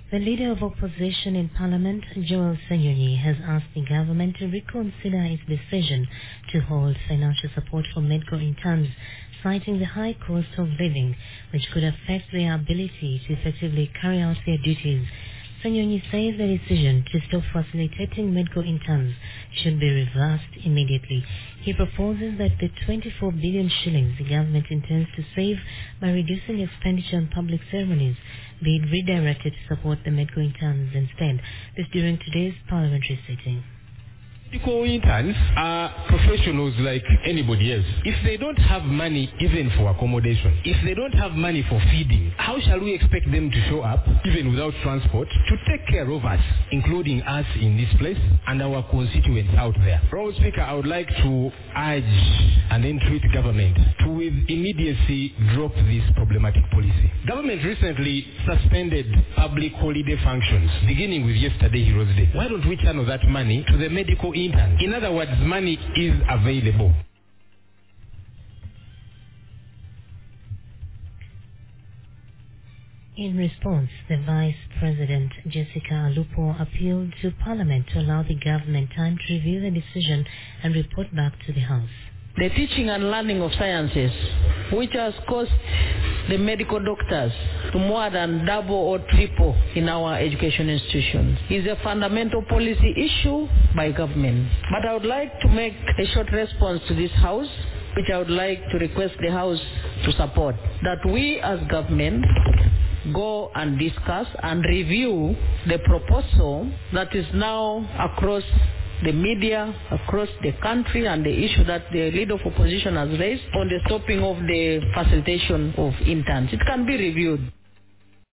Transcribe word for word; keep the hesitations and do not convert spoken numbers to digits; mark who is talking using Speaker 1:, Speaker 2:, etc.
Speaker 1: The leader of opposition in Parliament, Joel Sanyonyi, has asked the government to reconsider its decision to hold financial support for medical interns, citing the high cost of living, which could affect their ability to effectively carry out their duties. Sanyonyi says the decision to stop facilitating medical interns should be reversed immediately. He proposes that the twenty-four billion shillings the government intends to save by reducing expenditure on public ceremonies be redirected to support the medical interns instead. This during today's parliamentary sitting.
Speaker 2: Medical interns are professionals like anybody else. If they don't have money even for accommodation, if they don't have money for feeding, how shall we expect them to show up, even without transport, to take care of us, including us in this place and our constituents out there? Lord Speaker, I would like to urge and entreat government to with immediacy drop this problematic policy. Government recently suspended public holiday functions, beginning with yesterday, Heroes Day. Why don't we channel that money to the medical interns? In other words, money is available.
Speaker 1: In response, the Vice President, Jessica Alupo, appealed to Parliament to allow the government time to review the decision and report back to the House.
Speaker 3: The teaching and learning of sciences, which has cost the medical doctors to more than double or triple in our education institutions, is a fundamental policy issue by government. But I would like to make a short response to this House, which I would like to request the House to support, that we as government go and discuss and review the proposal that is now across the media, across the country, and the issue that the leader of opposition has raised on the stopping of the facilitation of interns. It can be reviewed.